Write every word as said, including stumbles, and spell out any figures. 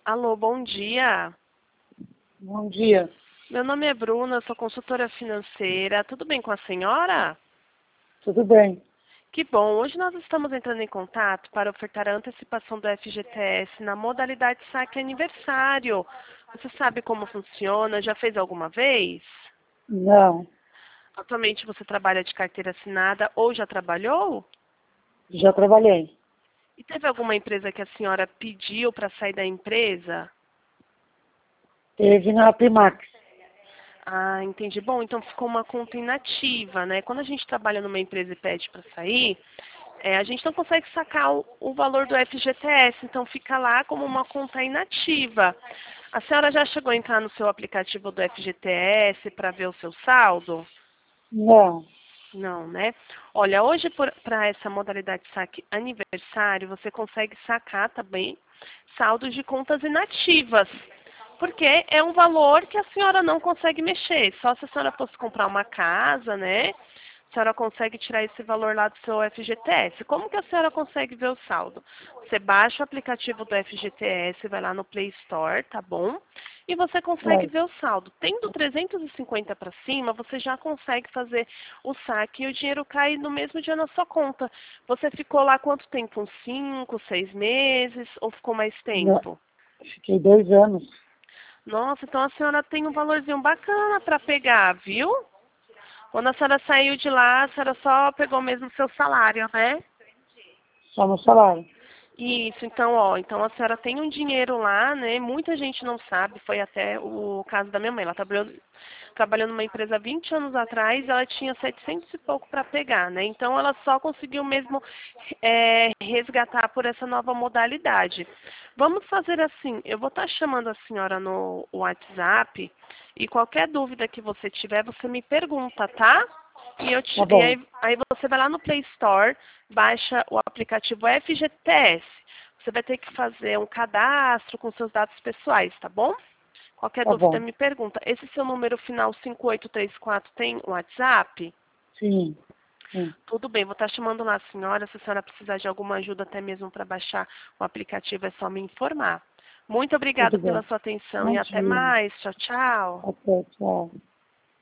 Alô, bom dia. Bom dia. Meu nome é Bruna, sou consultora financeira. Tudo bem com a senhora? Tudo bem? Que bom. Hoje nós estamos entrando em contato para ofertar a antecipação do F G T S na modalidade saque aniversário. Você sabe como funciona? Já fez alguma vez? Não, Atualmente você trabalha de carteira assinada ou já trabalhou? já trabalhei. E teve alguma empresa que a senhora pediu para sair da empresa? Teve na Primax. Ah, entendi. Bom, então ficou uma conta inativa, né? Quando a gente trabalha numa empresa e pede para sair, é, a gente não consegue sacar o, o valor do F G T S, então fica lá como uma conta inativa. A senhora já chegou a entrar no seu aplicativo do F G T S para ver o seu saldo? Não, Não, né? Olha, hoje para essa modalidade de saque aniversário, você consegue sacar também saldos de contas inativas. Porque é um valor que a senhora não consegue mexer. Só se a senhora fosse comprar uma casa, né? A senhora consegue tirar esse valor lá do seu F G T S. Como que a senhora consegue ver o saldo? Você baixa o aplicativo do F G T S, vai lá no Play Store, tá bom? E você consegue é, ver o saldo. Tendo trezentos e cinquenta para cima, você já consegue fazer o saque e o dinheiro cai no mesmo dia na sua conta. Você ficou lá quanto tempo? Uns cinco, seis meses ou ficou mais não. tempo? Fiquei dois anos. Nossa, então a senhora tem um valorzinho bacana para pegar, viu? Quando a senhora saiu de lá, a senhora só pegou mesmo o seu salário, né? Só no salário. Isso, então, ó, então a senhora tem um dinheiro lá, né? Muita gente não sabe, foi até o caso da minha mãe. Ela trabalhou, trabalhando numa empresa há vinte anos atrás, ela tinha setecentos e pouco para pegar, né? Então ela só conseguiu mesmo é, resgatar por essa nova modalidade. Vamos fazer assim, eu vou estar chamando a senhora no WhatsApp e qualquer dúvida que você tiver, você me pergunta, tá? E, eu Tá te- e bom, aí, aí você vai lá no Play Store, baixa o aplicativo F G T S. Você vai ter que fazer um cadastro com seus dados pessoais, tá bom? Qualquer tá dúvida bom. me pergunta. Esse seu número final cinco oito três quatro tem WhatsApp? Sim, sim. Tudo bem, vou estar chamando lá a senhora. Se a senhora precisar de alguma ajuda até mesmo para baixar o aplicativo, é só me informar. Muito Tudo obrigada pela bem. sua atenção e até Imagina. mais. Tchau, tchau. Até, tchau.